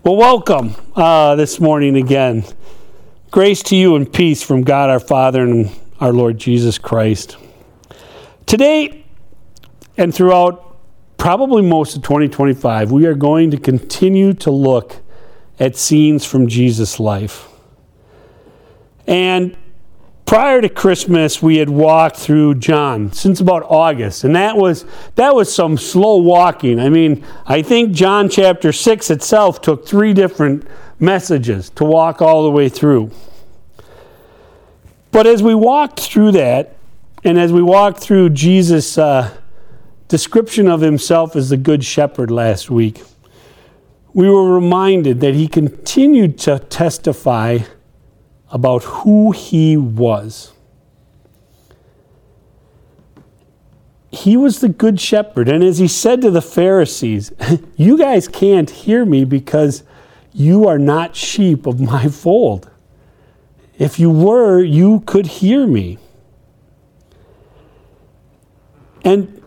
Well, welcome this morning again. Grace to you and peace from God our Father and our Lord Jesus Christ. Today and throughout probably most of 2025, we are going to continue to look at scenes from Jesus' life. And prior to Christmas, we had walked through John since about August, and that was some slow walking. I mean, I think John chapter 6 itself took 3 different messages to walk all the way through. But as we walked through that, and as we walked through Jesus' description of himself as the Good Shepherd last week, we were reminded that he continued to testify about who he was. He was the Good Shepherd. And as he said to the Pharisees, you guys can't hear me because you are not sheep of my fold. If you were, you could hear me. And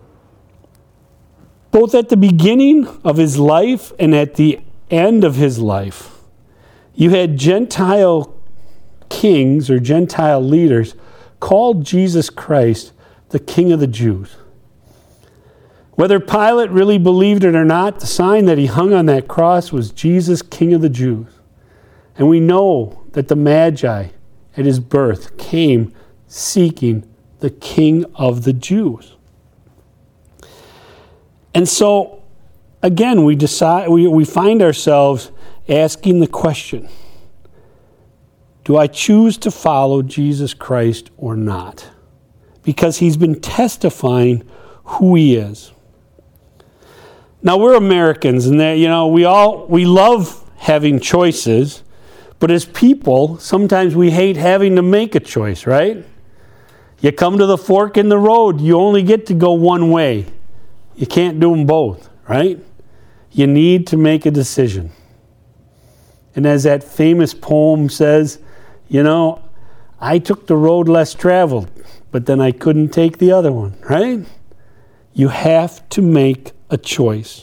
both at the beginning of his life and at the end of his life, you had Gentile kings or Gentile leaders called Jesus Christ the King of the Jews. Whether Pilate really believed it or not, the sign that he hung on that cross was Jesus, King of the Jews. And we know that the Magi at his birth came seeking the King of the Jews. And so, again, we find ourselves asking the question, do I choose to follow Jesus Christ or not? Because he's been testifying who he is. Now, we're Americans, and that, we love having choices, but as people, sometimes we hate having to make a choice, right? You come to the fork in the road, you only get to go one way. You can't do them both, right? You need to make a decision. And as that famous poem says, I took the road less traveled, but then I couldn't take the other one, right? You have to make a choice.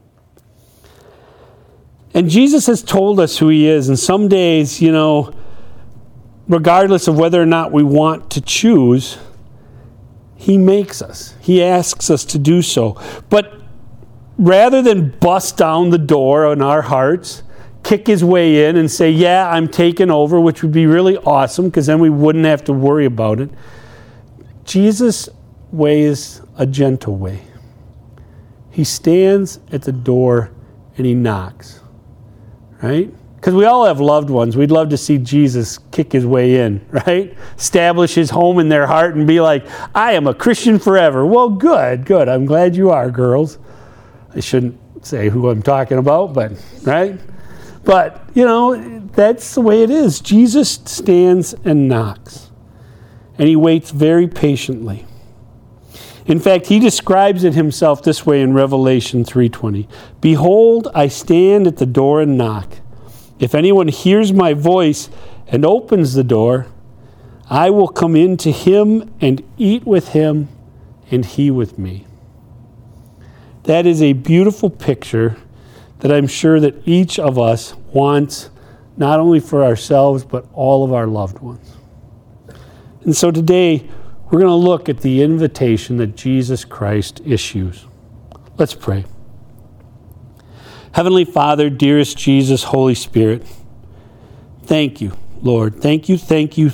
And Jesus has told us who he is, and some days, regardless of whether or not we want to choose, he makes us. He asks us to do so. But rather than bust down the door on our hearts, kick his way in and say, yeah, I'm taking over, which would be really awesome because then we wouldn't have to worry about it. Jesus' way is a gentle way. He stands at the door and he knocks, right? Because we all have loved ones. We'd love to see Jesus kick his way in, right? Establish his home in their heart and be like, I am a Christian forever. Well, good. I'm glad you are, girls. I shouldn't say who I'm talking about, but, right? But, that's the way it is. Jesus stands and knocks. And he waits very patiently. In fact, he describes it himself this way in Revelation 3:20. Behold, I stand at the door and knock. If anyone hears my voice and opens the door, I will come in to him and eat with him and he with me. That is a beautiful picture that I'm sure that each of us wants, not only for ourselves, but all of our loved ones. And so today, we're going to look at the invitation that Jesus Christ issues. Let's pray. Heavenly Father, dearest Jesus, Holy Spirit, thank you, Lord. Thank you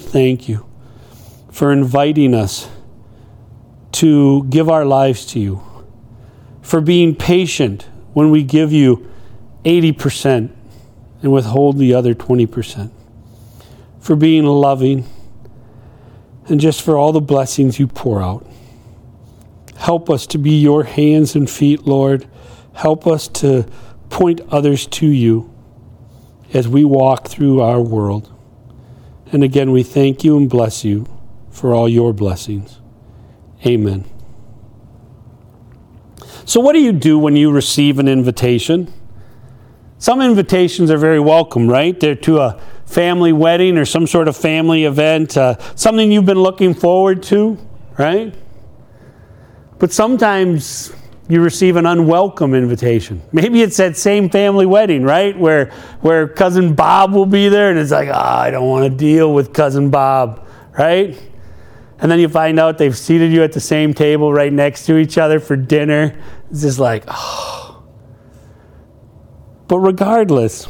for inviting us to give our lives to you, for being patient when we give you 80% and withhold the other 20%, for being loving, and just for all the blessings you pour out. Help us to be your hands and feet, Lord. Help us to point others to you as we walk through our world. And again, we thank you and bless you for all your blessings. Amen. So what do you do when you receive an invitation? Some invitations are very welcome, right? They're to a family wedding or some sort of family event, something you've been looking forward to, right? But sometimes you receive an unwelcome invitation. Maybe it's that same family wedding, right? Where Cousin Bob will be there, and it's like, I don't want to deal with Cousin Bob, right? And then you find out they've seated you at the same table right next to each other for dinner. It's just like, oh. But regardless,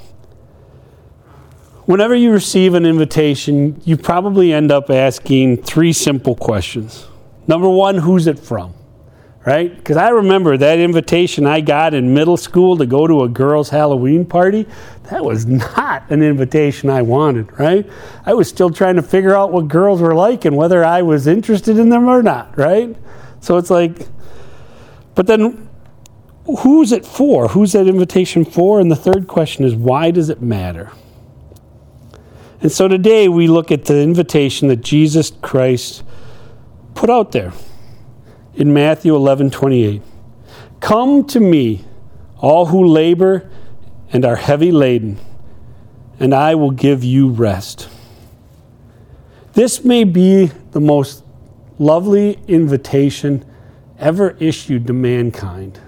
whenever you receive an invitation, you probably end up asking 3 simple questions. Number 1, who's it from? Right? Because I remember that invitation I got in middle school to go to a girls' Halloween party. That was not an invitation I wanted, right? I was still trying to figure out what girls were like and whether I was interested in them or not, right? So it's like, but then who's it for? Who's that invitation for? And the third question is, why does it matter? And so today we look at the invitation that Jesus Christ put out there. In Matthew 11:28, "Come to me, all who labor and are heavy laden, and I will give you rest." This may be the most lovely invitation ever issued to mankind.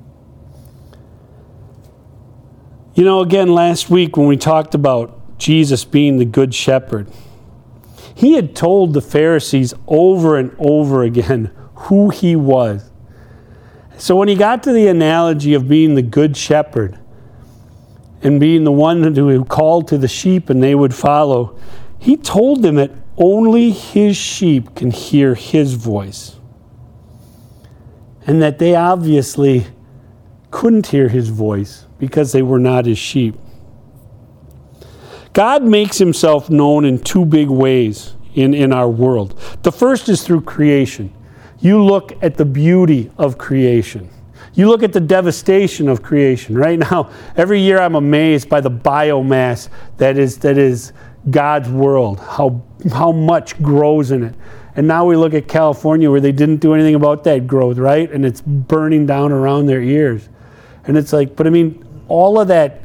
You know, again, last week when we talked about Jesus being the Good Shepherd, he had told the Pharisees over and over again who he was. So when he got to the analogy of being the good shepherd and being the one who called to the sheep and they would follow, he told them that only his sheep can hear his voice. And that they obviously couldn't hear his voice because they were not his sheep. God makes himself known in 2 big ways in our world. The first is through creation. You look at the beauty of creation. You look at the devastation of creation. Right now, every year I'm amazed by the biomass that is God's world, how much grows in it. And now we look at California where they didn't do anything about that growth, right? And it's burning down around their ears. And it's like, but I mean, all of that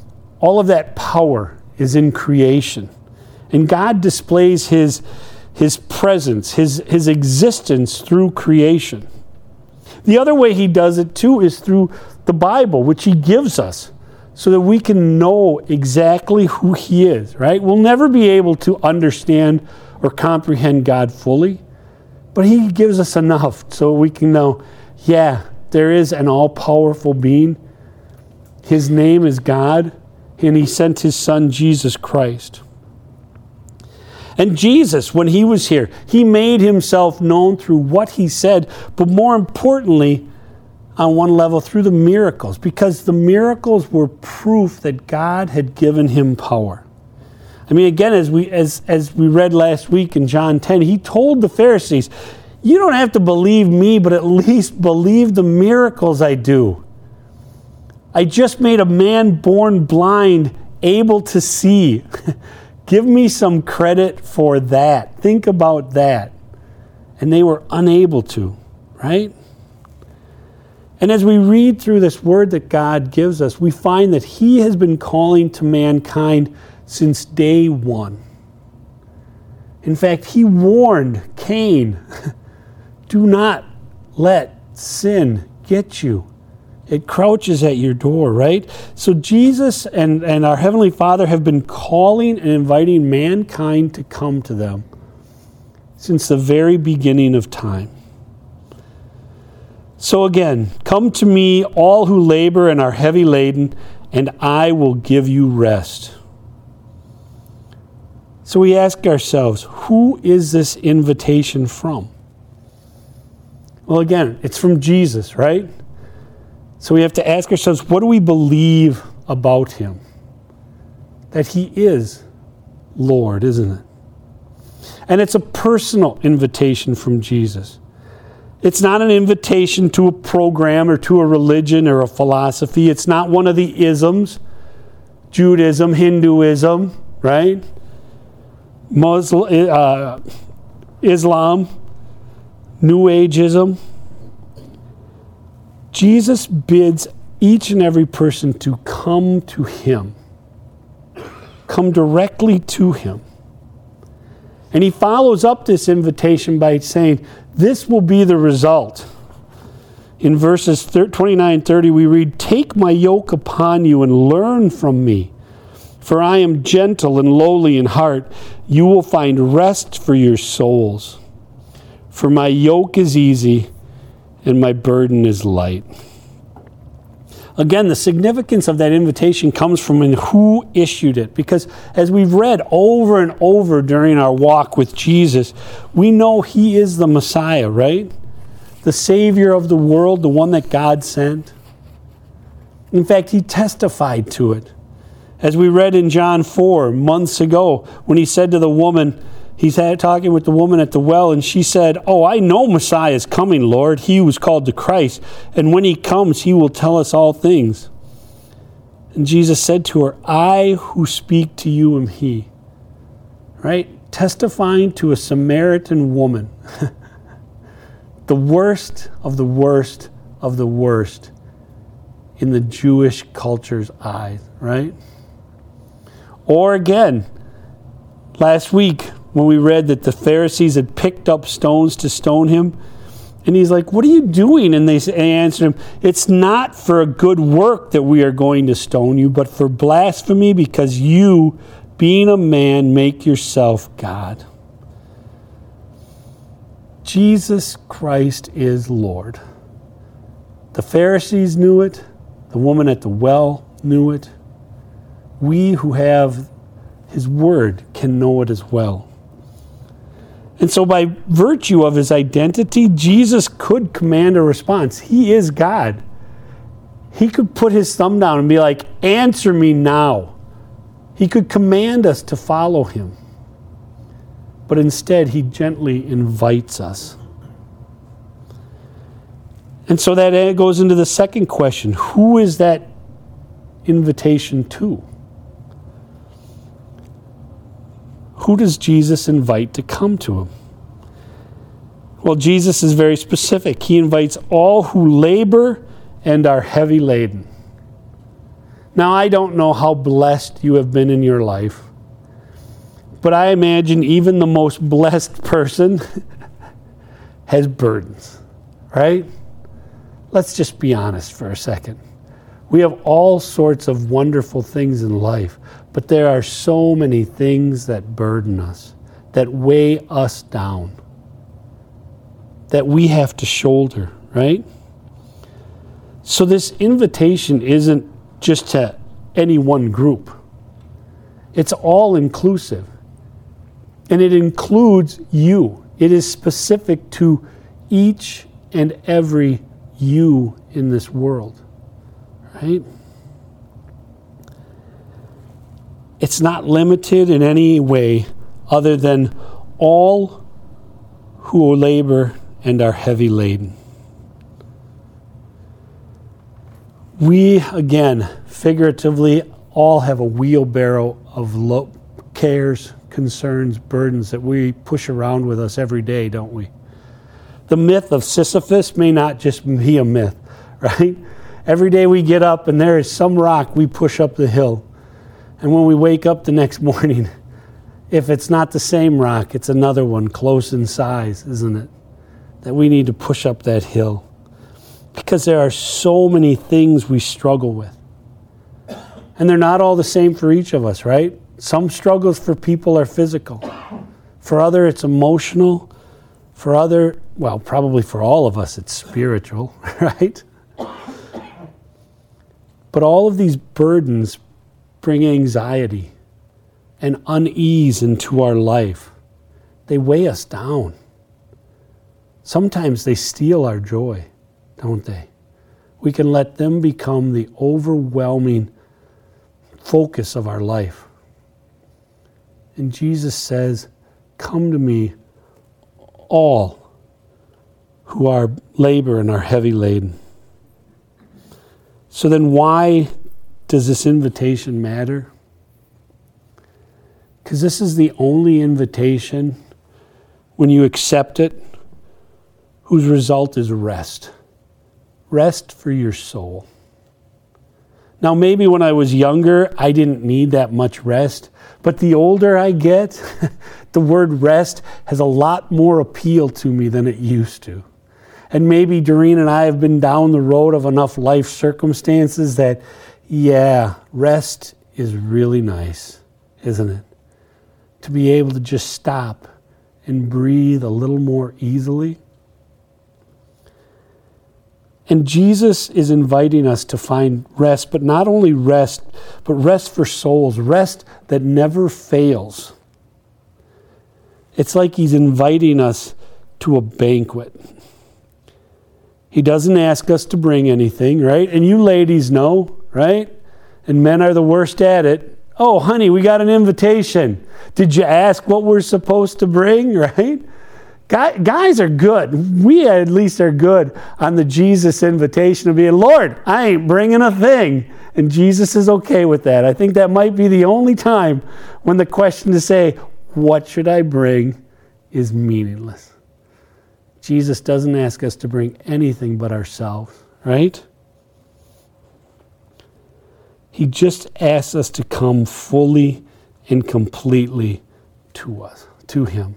power is in creation. And God displays his presence, his existence through creation. The other way he does it too is through the Bible, which he gives us so that we can know exactly who he is, right? We'll never be able to understand or comprehend God fully, but he gives us enough so we can know, yeah, there is an all-powerful being. His name is God, and he sent his son, Jesus Christ. And Jesus, when he was here, he made himself known through what he said, but more importantly, on one level, through the miracles, because the miracles were proof that God had given him power. I mean, again, as we read last week in John 10, he told the Pharisees, you don't have to believe me, but at least believe the miracles I do. I just made a man born blind able to see. Give me some credit for that. Think about that. And they were unable to, right? And as we read through this word that God gives us, we find that he has been calling to mankind since day one. In fact, he warned Cain, do not let sin get you. It crouches at your door, right? So Jesus and our Heavenly Father have been calling and inviting mankind to come to them since the very beginning of time. So again, come to me, all who labor and are heavy laden, and I will give you rest. So we ask ourselves, who is this invitation from? Well, again, it's from Jesus, right? So we have to ask ourselves, what do we believe about him? That he is Lord, isn't it? And it's a personal invitation from Jesus. It's not an invitation to a program or to a religion or a philosophy. It's not one of the isms, Judaism, Hinduism, right? Islam, New Ageism. Jesus bids each and every person to come to him. Come directly to him. And he follows up this invitation by saying, this will be the result. In verses 29 and 30, we read, "Take my yoke upon you and learn from me, for I am gentle and lowly in heart. You will find rest for your souls. For my yoke is easy and my burden is light." Again, the significance of that invitation comes from who issued it. Because as we've read over and over during our walk with Jesus, we know he is the Messiah, right? The Savior of the world, the one that God sent. In fact, he testified to it. As we read in John 4 months ago, when he said to the woman, he's talking with the woman at the well, and she said, "Oh, I know Messiah is coming, Lord. He was called the Christ. And when he comes, he will tell us all things." And Jesus said to her, "I who speak to you am he." Right? Testifying to a Samaritan woman. The worst of the worst of the worst in the Jewish culture's eyes, right? Or again, last week when we read that the Pharisees had picked up stones to stone him, and he's like, "What are you doing?" And they answered him, "It's not for a good work that we are going to stone you, but for blasphemy, because you, being a man, make yourself God." Jesus Christ is Lord. The Pharisees knew it. The woman at the well knew it. We who have his word can know it as well. And so by virtue of his identity, Jesus could command a response. He is God. He could put his thumb down and be like, "Answer me now." He could command us to follow him. But instead, he gently invites us. And so that goes into the second question. Who is that invitation to? Who does Jesus invite to come to him? Well, Jesus is very specific. He invites all who labor and are heavy laden. Now, I don't know how blessed you have been in your life, but I imagine even the most blessed person has burdens, right? Let's just be honest for a second. We have all sorts of wonderful things in life, but there are so many things that burden us, that weigh us down, that we have to shoulder, right? So this invitation isn't just to any one group. It's all inclusive. And it includes you. It is specific to each and every you in this world, right? It's not limited in any way other than all who labor and are heavy laden. We, again, figuratively, all have a wheelbarrow of cares, concerns, burdens that we push around with us every day, don't we? The myth of Sisyphus may not just be a myth, right? Every day we get up and there is some rock we push up the hill. And when we wake up the next morning, if it's not the same rock, it's another one close in size, isn't it? That we need to push up that hill. Because there are so many things we struggle with. And they're not all the same for each of us, right? Some struggles for people are physical. For others, it's emotional. For other, well, probably for all of us, it's spiritual, right? But all of these burdens bring anxiety and unease into our life. They weigh us down. Sometimes they steal our joy, don't they? We can let them become the overwhelming focus of our life. And Jesus says, "Come to me, all who are labor and are heavy laden." So then why does this invitation matter? Because this is the only invitation, when you accept it, whose result is rest. Rest for your soul. Now, maybe when I was younger, I didn't need that much rest. But the older I get, the word rest has a lot more appeal to me than it used to. And maybe Doreen and I have been down the road of enough life circumstances that, yeah, rest is really nice, isn't it? To be able to just stop and breathe a little more easily. And Jesus is inviting us to find rest, but not only rest, but rest for souls, rest that never fails. It's like he's inviting us to a banquet. He doesn't ask us to bring anything, right? And you ladies know, right? And men are the worst at it. Oh, honey, we got an invitation. Did you ask what we're supposed to bring, right? Guys are good. We at least are good on the Jesus invitation of being, Lord, I ain't bringing a thing. And Jesus is okay with that. I think that might be the only time when the question to say, what should I bring, is meaningless. Jesus doesn't ask us to bring anything but ourselves, right? He just asks us to come fully and completely to us, to him.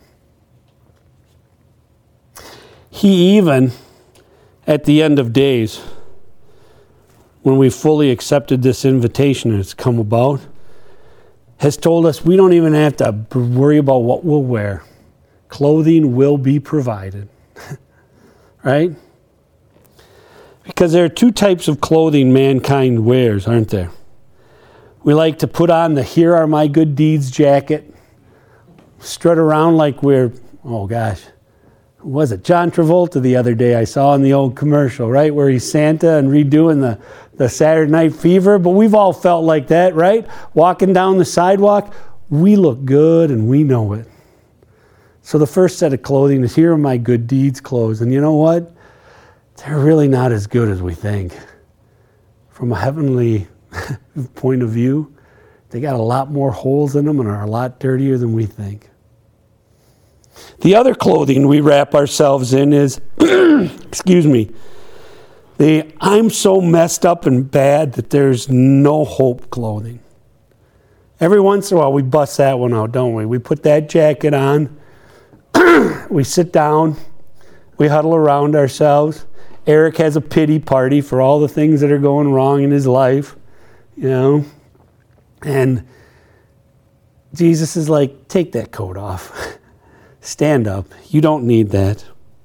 He even, at the end of days, when we fully accepted this invitation and it's come about, has told us we don't even have to worry about what we'll wear. Clothing will be provided. Right? Because there are two types of clothing mankind wears, aren't there? We like to put on the "Here Are My Good Deeds" jacket, strut around like we're, oh gosh, who was it? John Travolta the other day I saw in the old commercial, right? Where he's Santa and redoing the Saturday Night Fever. But we've all felt like that, right? Walking down the sidewalk, we look good and we know it. So the first set of clothing is, "Here are my good deeds" clothes. And you know what? They're really not as good as we think. From a heavenly point of view, they got a lot more holes in them and are a lot dirtier than we think. The other clothing we wrap ourselves in is, excuse me, the "I'm so messed up and bad that there's no hope" clothing. Every once in a while we bust that one out, don't we? We put that jacket on, we sit down, we huddle around ourselves. Eric has a pity party for all the things that are going wrong in his life, you know. And Jesus is like, take that coat off. Stand up. You don't need that.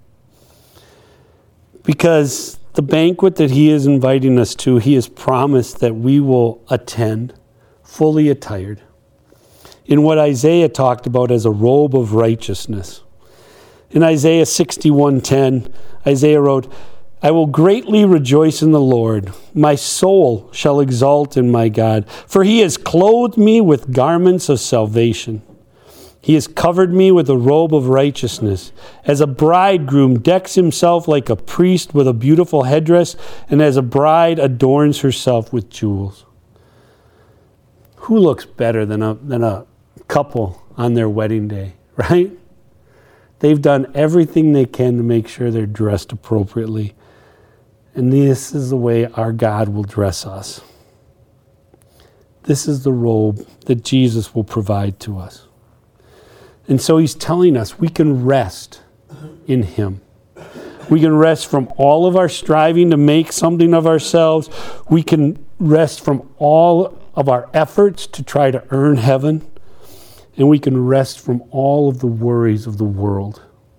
Because the banquet that he is inviting us to, he has promised that we will attend fully attired in what Isaiah talked about as a robe of righteousness. In Isaiah 61:10, Isaiah wrote, "I will greatly rejoice in the Lord. My soul shall exult in my God, for he has clothed me with garments of salvation. He has covered me with a robe of righteousness, as a bridegroom decks himself like a priest with a beautiful headdress, and as a bride adorns herself with jewels." Who looks better than a couple on their wedding day, right? They've done everything they can to make sure they're dressed appropriately. And this is the way our God will dress us. This is the robe that Jesus will provide to us. And so he's telling us we can rest in him. We can rest from all of our striving to make something of ourselves. We can rest from all of our efforts to try to earn heaven. And we can rest from all of the worries of the world.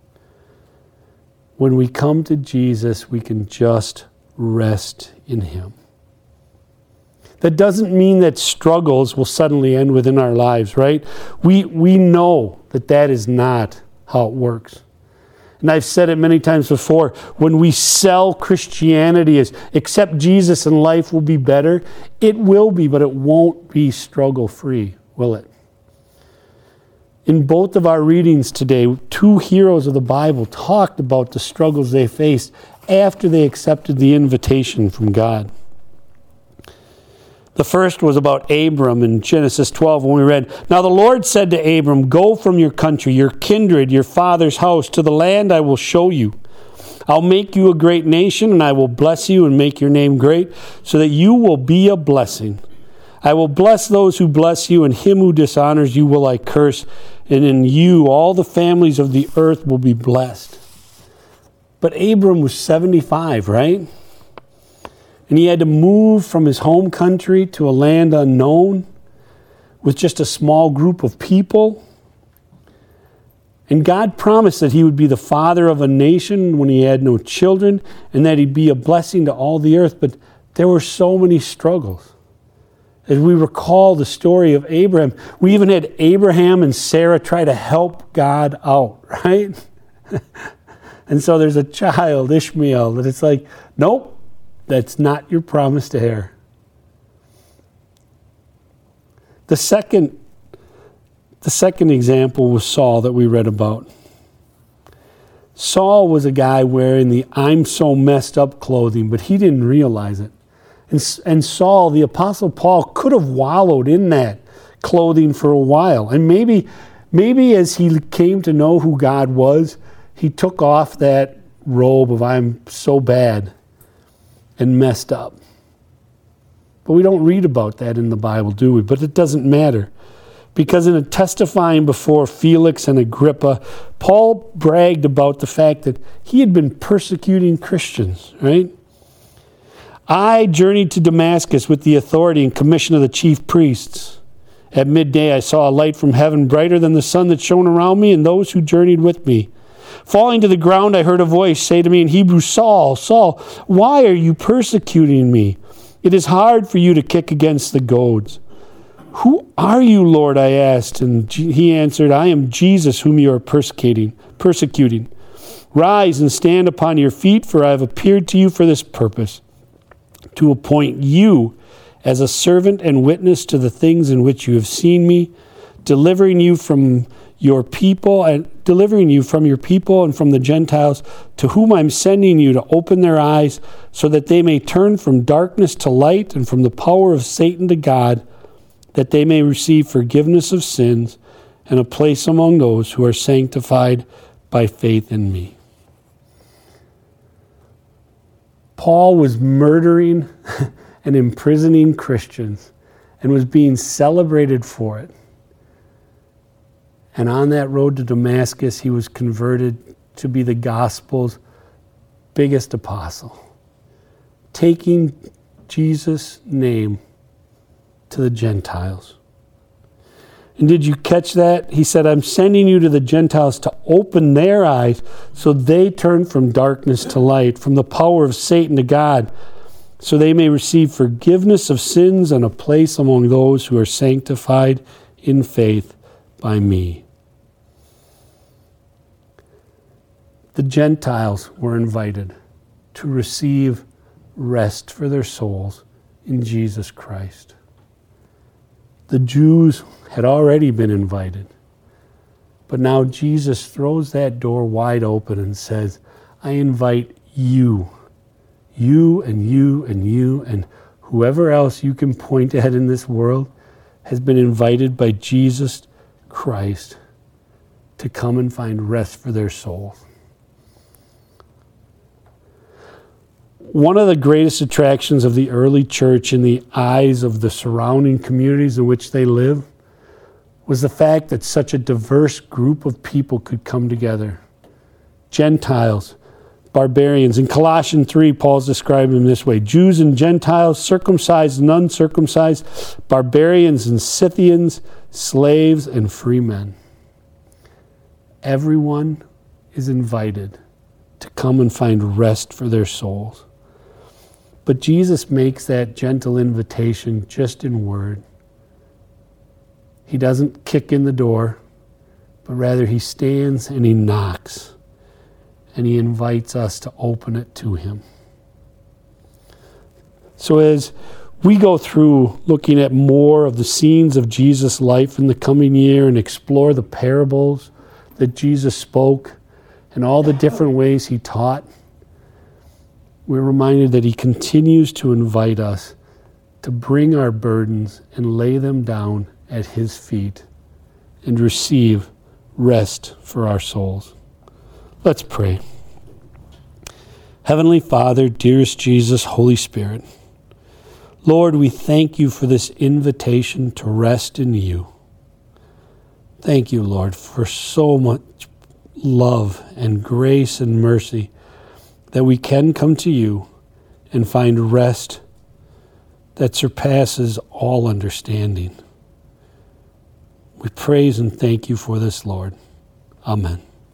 When we come to Jesus, we can just rest in him. That doesn't mean that struggles will suddenly end within our lives, right? We know that is not how it works. And I've said it many times before, when we sell Christianity as accept Jesus and life will be better, it will be, but it won't be struggle-free, will it? In both of our readings today, two heroes of the Bible talked about the struggles they faced after they accepted the invitation from God. The first was about Abram in Genesis 12 when we read, "Now the Lord said to Abram, go from your country, your kindred, your father's house, to the land I will show you. I'll make you a great nation, and I will bless you and make your name great, so that you will be a blessing. I will bless those who bless you, and him who dishonors you will I curse, and in you all the families of the earth will be blessed." But Abram was 75, right? And he had to move from his home country to a land unknown with just a small group of people. And God promised that he would be the father of a nation when he had no children, and that he'd be a blessing to all the earth. But there were so many struggles. As we recall the story of Abraham, we even had Abraham and Sarah try to help God out, right? And so there's a child, Ishmael, that it's like, nope, that's not your promised heir. The second example was Saul that we read about. Saul was a guy wearing the I'm so messed up clothing, but he didn't realize it. And Saul, the Apostle Paul, could have wallowed in that clothing for a while. And maybe as he came to know who God was, he took off that robe of I'm so bad and messed up. But we don't read about that in the Bible, do we? But it doesn't matter. Because in a testifying before Felix and Agrippa, Paul bragged about the fact that he had been persecuting Christians, right? I journeyed to Damascus with the authority and commission of the chief priests. At midday I saw a light from heaven brighter than the sun that shone around me and those who journeyed with me. Falling to the ground, I heard a voice say to me in Hebrew, Saul, Saul, why are you persecuting me? It is hard for you to kick against the goads. Who are you, Lord? I asked, and he answered, I am Jesus whom you are persecuting. Rise and stand upon your feet, for I have appeared to you for this purpose, to appoint you as a servant and witness to the things in which you have seen me, delivering you from your people and from the Gentiles, to whom I'm sending you to open their eyes, so that they may turn from darkness to light and from the power of Satan to God, that they may receive forgiveness of sins and a place among those who are sanctified by faith in me. Paul was murdering and imprisoning Christians and was being celebrated for it. And on that road to Damascus, he was converted to be the gospel's biggest apostle, taking Jesus' name to the Gentiles. And did you catch that? He said, I'm sending you to the Gentiles to open their eyes so they turn from darkness to light, from the power of Satan to God, so they may receive forgiveness of sins and a place among those who are sanctified in faith by me. The Gentiles were invited to receive rest for their souls in Jesus Christ. The Jews had already been invited, but now Jesus throws that door wide open and says, I invite you and you and you and whoever else you can point at in this world has been invited by Jesus Christ to come and find rest for their souls. One of the greatest attractions of the early church in the eyes of the surrounding communities in which they live was the fact that such a diverse group of people could come together. Gentiles, barbarians. In Colossians 3, Paul's described them this way: Jews and Gentiles, circumcised and uncircumcised, barbarians and Scythians, slaves and free men. Everyone is invited to come and find rest for their souls. But Jesus makes that gentle invitation just in word. He doesn't kick in the door, but rather he stands and he knocks, and he invites us to open it to him. So as we go through looking at more of the scenes of Jesus' life in the coming year and explore the parables that Jesus spoke and all the different ways he taught, we're reminded that he continues to invite us to bring our burdens and lay them down at his feet and receive rest for our souls. Let's pray. Heavenly Father, dearest Jesus, Holy Spirit, Lord, we thank you for this invitation to rest in you. Thank you, Lord, for so much love and grace and mercy that we can come to you and find rest that surpasses all understanding. We praise and thank you for this, Lord. Amen.